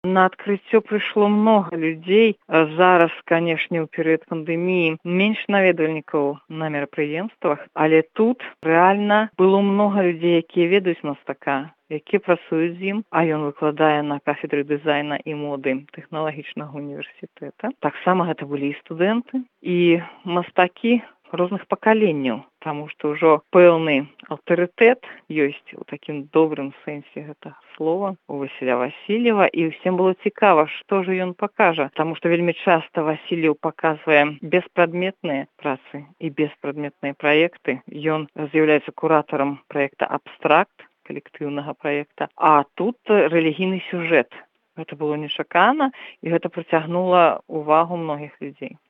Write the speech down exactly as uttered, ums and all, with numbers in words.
На адкрыццё прыйшло многа людзей. Зараз, канешне, у перыяд пандэміі менш наведвальнікаў на мерапрыемствах, але тут рэальна было многа людзей, якія ведаюць мастака, якія працуюць з ім, а ён выкладае на кафедры дызайна і моды тэхналагічнага універсітэта. Таксама гэта былі і студэнты, і мастакі розных пакаленняў, таму што ўжо пэўны аўтарытэт ёсць у такім добрым сэнсе гэтага слова у Васіля Васільева, і ўсім было цікава, што ж ён пакажа, таму што вельмі часта Васільеў паказвае беспрадметныя працы і беспрадметныя праекты. Ён з'яўляецца куратарам праекта «Абстракт», калектыўнага праекта, а тут рэлігійны сюжэт. Гэта было нечакана, і гэта прыцягнула увагу многіх людзей.